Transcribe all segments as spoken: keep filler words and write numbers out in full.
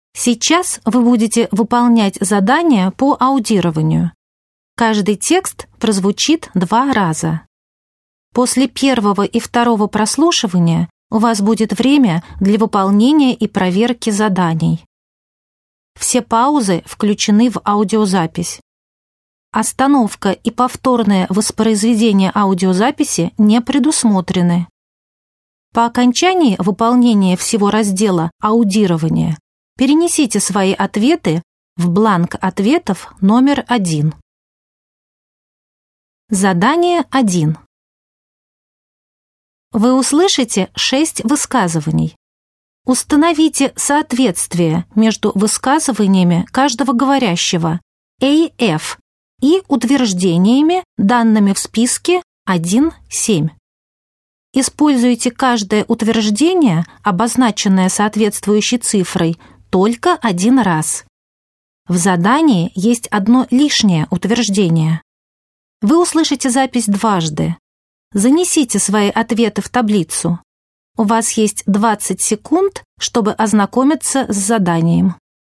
Сейчас вы будете выполнять задание по аудированию. Каждый текст прозвучит два раза. После первого и второго прослушивания у вас будет время для выполнения и проверки заданий. Все паузы включены в аудиозапись. Остановка и повторное воспроизведение аудиозаписи не предусмотрены. По окончании выполнения всего раздела «Аудирование» перенесите свои ответы в бланк ответов номер один. Задание один. Вы услышите шесть высказываний. Установите соответствие между высказываниями каждого говорящего эй эф и утверждениями, данными в списке один семь. Используйте каждое утверждение, обозначенное соответствующей цифрой, только один раз. В задании есть одно лишнее утверждение. Вы услышите запись дважды. Занесите свои ответы в таблицу. У вас есть двадцать секунд, чтобы ознакомиться с заданием.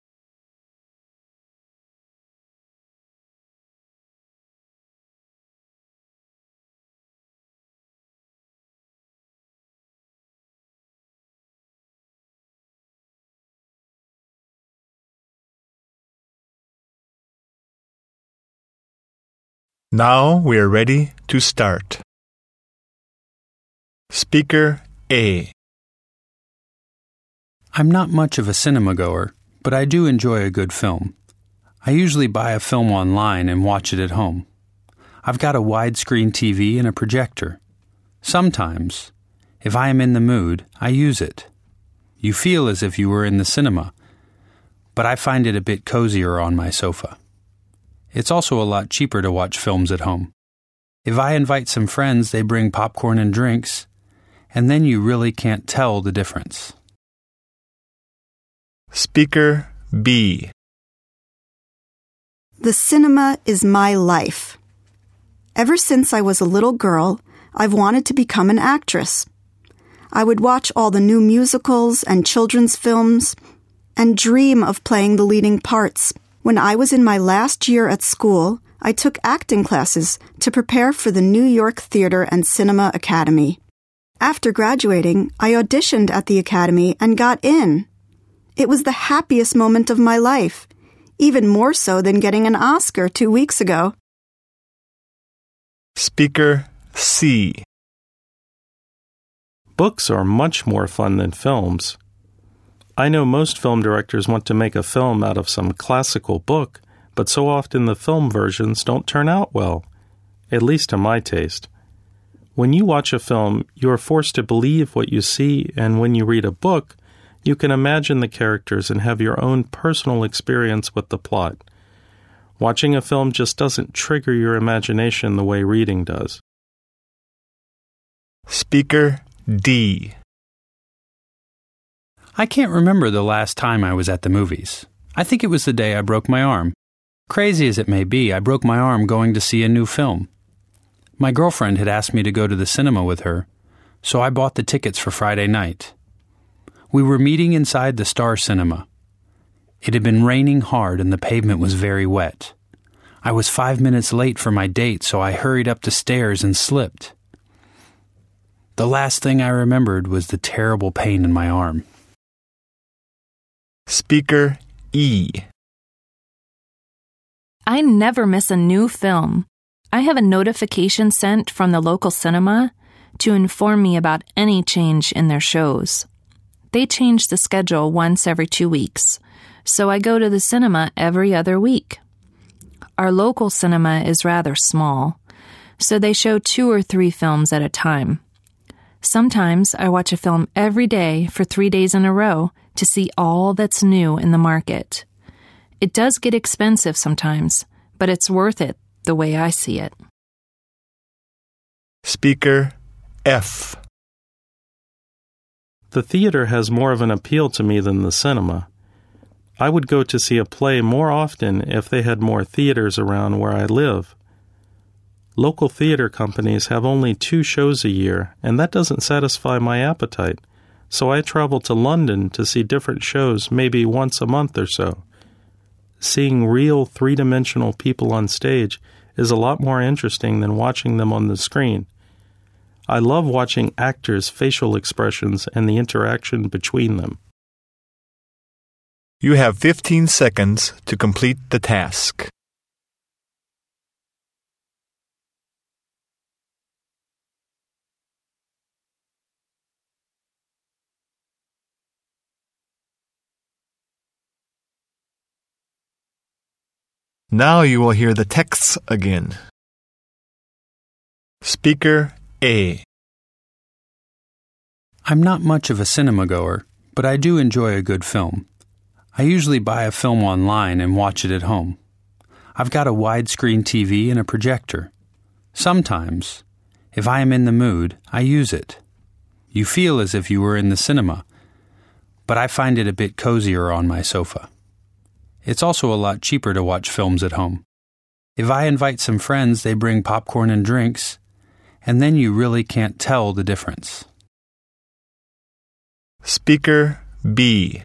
Now we are ready to start. Speaker A. I'm not much of a cinema goer, but I do enjoy a good film. I usually buy a film online and watch it at home. I've got a widescreen T V and a projector. Sometimes, if I am in the mood, I use it. You feel as if you were in the cinema, but I find it a bit cozier on my sofa. It's also a lot cheaper to watch films at home. If I invite some friends, they bring popcorn and drinks, and then you really can't tell the difference. Speaker B. The cinema is my life. Ever since I was a little girl, I've wanted to become an actress. I would watch all the new musicals and children's films and dream of playing the leading parts. When I was in my last year at school, I took acting classes to prepare for the New York Theater and Cinema Academy. After graduating, I auditioned at the Academy and got in. It was the happiest moment of my life, even more so than getting an Oscar two weeks ago. Speaker C. Books are much more fun than films. I know most film directors want to make a film out of some classical book, but so often the film versions don't turn out well, at least to my taste. When you watch a film, you are forced to believe what you see, and when you read a book, you can imagine the characters and have your own personal experience with the plot. Watching a film just doesn't trigger your imagination the way reading does. Speaker D. I can't remember the last time I was at the movies. I think it was the day I broke my arm. Crazy as it may be, I broke my arm going to see a new film. My girlfriend had asked me to go to the cinema with her, so I bought the tickets for Friday night. We were meeting inside the Star Cinema. It had been raining hard and the pavement was very wet. I was five minutes late for my date, so I hurried up the stairs and slipped. The last thing I remembered was the terrible pain in my arm. Speaker E. I never miss a new film. I have a notification sent from the local cinema to inform me about any change in their shows. They change the schedule once every two weeks, so I go to the cinema every other week. Our local cinema is rather small, so they show two or three films at a time. Sometimes I watch a film every day for three days in a row to see all that's new in the market. It does get expensive sometimes, but it's worth it the way I see it. Speaker F. The theater has more of an appeal to me than the cinema. I would go to see a play more often if they had more theaters around where I live. Local theater companies have only two shows a year, and that doesn't satisfy my appetite. so I travel to London to see different shows maybe once a month or so. Seeing real three-dimensional people on stage is a lot more interesting than watching them on the screen. I love watching actors' facial expressions and the interaction between them. You have fifteen seconds to complete the task. Now you will hear the texts again. Speaker A. I'm not much of a cinema goer, but I do enjoy a good film. I usually buy a film online and watch it at home. I've got a widescreen T V and a projector. Sometimes, if I am in the mood, I use it. You feel as if you were in the cinema, but I find it a bit cozier on my sofa. It's also a lot cheaper to watch films at home. If I invite some friends, they bring popcorn and drinks, and then you really can't tell the difference. Speaker B.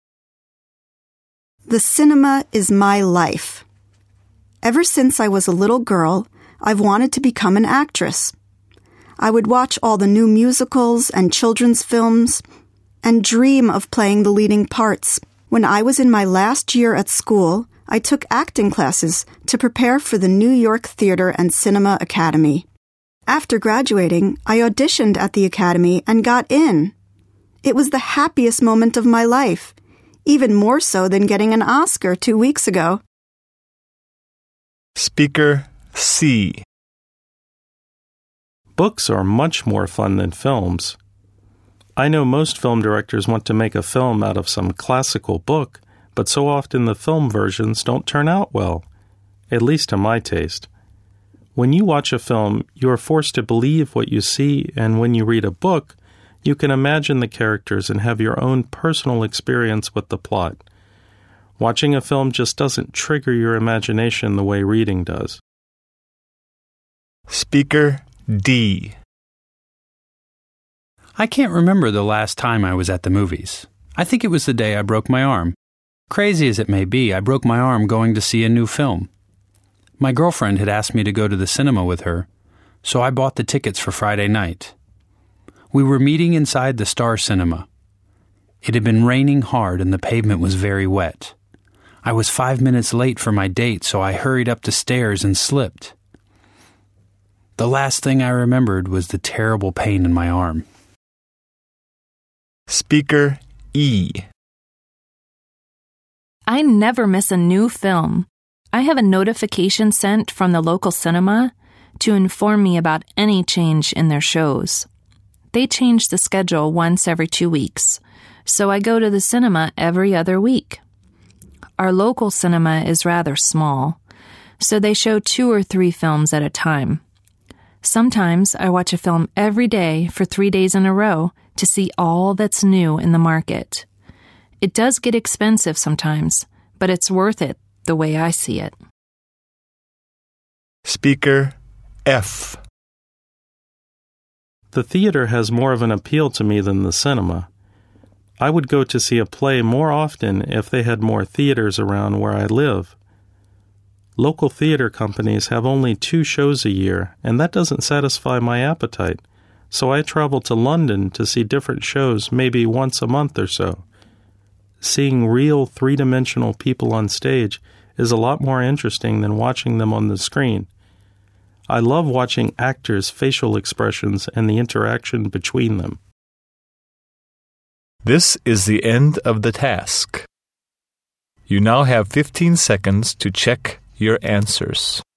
The cinema is my life. Ever since I was a little girl, I've wanted to become an actress. I would watch all the new musicals and children's films and dream of playing the leading parts. When I was in my last year at school, I took acting classes to prepare for the New York Theater and Cinema Academy. After graduating, I auditioned at the Academy and got in. It was the happiest moment of my life, even more so than getting an Oscar two weeks ago. Speaker C. Books are much more fun than films. I know most film directors want to make a film out of some classical book, but so often the film versions don't turn out well, at least to my taste. When you watch a film, you are forced to believe what you see, and when you read a book, you can imagine the characters and have your own personal experience with the plot. Watching a film just doesn't trigger your imagination the way reading does. Speaker D. I can't remember the last time I was at the movies. I think it was the day I broke my arm. Crazy as it may be, I broke my arm going to see a new film. My girlfriend had asked me to go to the cinema with her, so I bought the tickets for Friday night. We were meeting inside the Star Cinema. It had been raining hard and the pavement was very wet. I was five minutes late for my date, so I hurried up the stairs and slipped. The last thing I remembered was the terrible pain in my arm. Speaker E. I never miss a new film. I have a notification sent from the local cinema to inform me about any change in their shows. They change the schedule once every two weeks, so I go to the cinema every other week. Our local cinema is rather small, so they show two or three films at a time. Sometimes I watch a film every day for three days in a row to see all that's new in the market. It does get expensive sometimes, but it's worth it the way I see it. Speaker F. The theater has more of an appeal to me than the cinema. I would go to see a play more often if they had more theaters around where I live. Local theater companies have only two shows a year, and that doesn't satisfy my appetite, so I travel to London to see different shows maybe once a month or so. Seeing real three-dimensional people on stage is a lot more interesting than watching them on the screen. I love watching actors' facial expressions and the interaction between them. This is the end of the task. You now have fifteen seconds to check your answers.